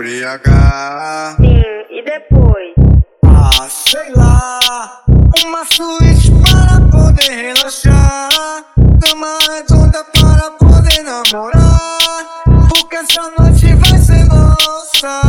embriagar. Sim, e depois? Ah, sei lá, uma suíte para poder relaxar, cama redonda para poder namorar, porque essa noite vai ser nossa.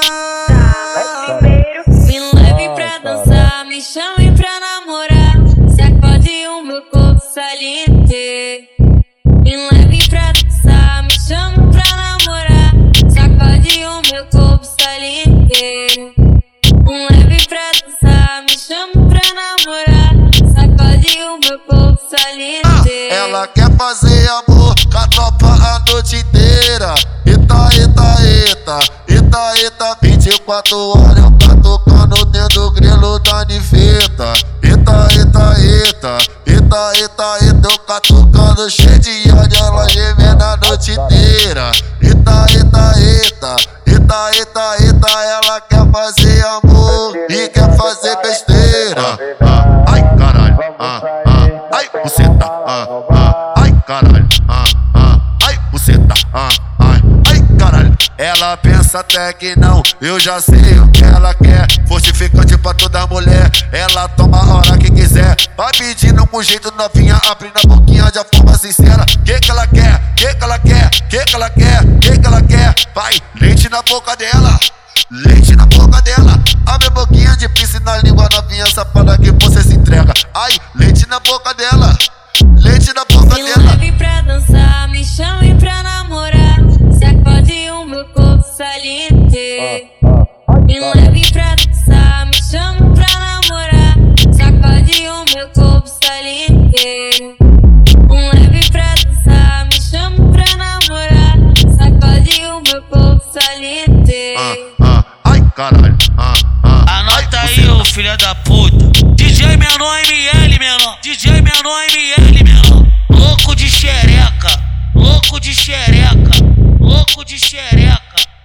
Mas primeiro Me leve pra dançar, me chame pra namorar, sacode o meu corpo saliente. Me leve pra dançar, me chame pra namorar, sacode o meu corpo saliente. Me leve pra dançar, me chame pra namorar, sacode o meu corpo saliente. Ela quer fazer amor com a tropa a noite inteira. Eita, eita, eita, eita, eita, 24 horas eu tá tocando dentro do grelo da niveta. Eita, eita, eita, eita, eita, eita, eu catucando cheio de ódio, ela gemendo a noite inteira. Eita, eita, eita, eita, eita, eita, ela quer fazer amor e quer fazer besteira. Ai, caralho, ai, buceta, ai, caralho, ai, buceta, ai, caralho. Ela pensa até que não, eu já sei o que ela quer. Fortificante pra toda mulher, ela toma a hora que quiser. Vai pedindo um jeito novinha, abrindo a boquinha de forma sincera. Que ela quer, que ela quer, que ela quer, que ela quer. Vai, leite na boca dela, leite na boca dela. Abre a boquinha de piercing na língua novinha, safada que você se entrega. Ai, leite na boca dela, leite na boca Me dela. leve pra dançar, me chame pra namorar, sacode o meu corpo saliente. Me leve pra dançar, me chame pra namorar, sacode o meu corpo saliente. Me leve pra dançar, me chame pra namorar, sacode o meu corpo saliente. Ai, caralho, Anota aí, ô filha da puta. DJ menor ML, menor. DJ menor ML, menor. Louco de xereca, louco de xereca, louco de xereca.